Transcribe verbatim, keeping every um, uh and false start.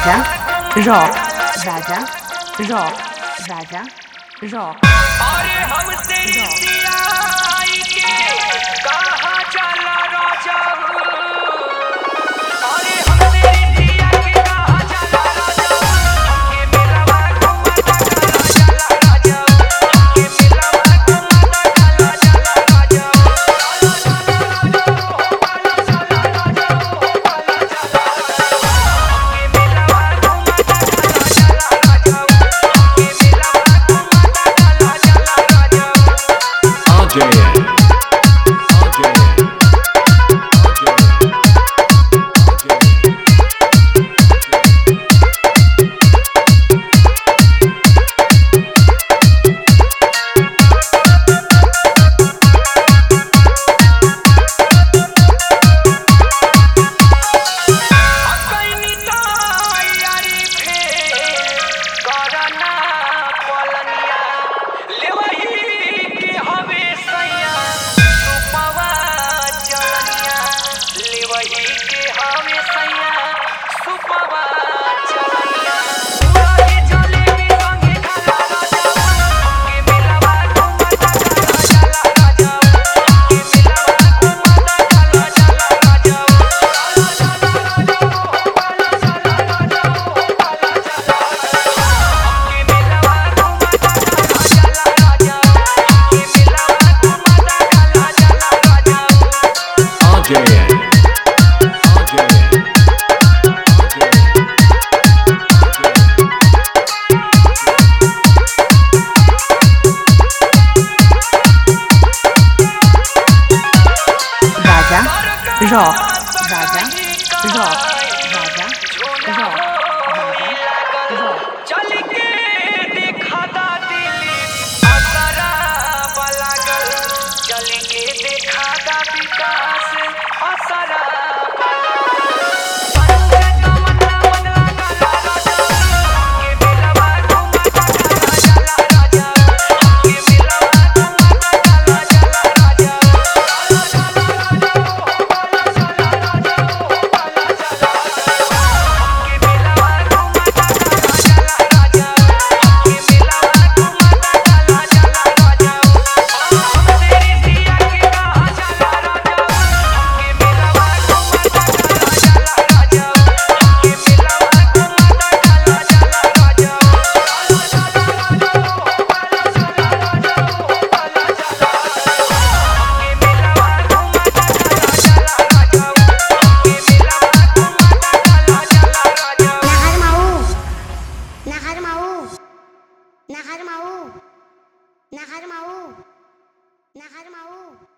राजा rock राजा rock राजा rock अरे हमसे रिसियाई के कहाँ चला राजा। अरे हमसे रिसिया के कहाँ चला राजा। हमके मिलवा घुमाता चला चला राजा। हमके मिलवा घुमाता चला चला राजा। चला चला राजा हो वाला चला राजा हो वाला चला। हमके मिलवा घुमाता चला चला राजा। हमके मिलवा घुमाता चला चला राजा। R J N R J N अकैनी तैयारी फेर करना पलनिया। लेवही के हवे सैया सुपवा चलनिया। लेवही के हवे सैया सुपवा चलनिया। उड़ाही जलेबी संगे खाला राजा। हमके मिलवा घुमाता चला चला राजा। हमके मिलवा घुमाता चला चला राजा। चला चला राजा हो वाला चला राजा हो वाला चला। हमके मिलवा घुमाता चला चला राजा। हमके मिलवा घुमाता चला चला राजा। R J N R J N राजा रॉक राजा रॉक राजा रॉक चल के देखा दा दिल्ली असरा बलागल। चल के देखा दा विकास असरा बलागल। संजय तमन्ना मनला काला राजा। हमके मिलवा घुमाता चला चला राजा। हमके मिलवा घुमाता चला चला राजा। चला चला राजा हो वाला चला राजा हो वाला चला। हमके मिलवा घुमाता चला चला राजा। हमके मिलवा घुमाता चला चला राजा। हमसे रिसिया के कहाँ चला राजा। हमके मिलवा घुमाता चला चला राजा। हमके मिलवा घुमाता चला चला राजा। चला चला राजा हो वाला चला राजा हो वाला चला। हमके मिलवा घुमाता चला चला राजा। हमके मिलवा घुमाता चला चला राजा। Nahar mau, nahar mau, nahar mau, nahar mau, nahar mau.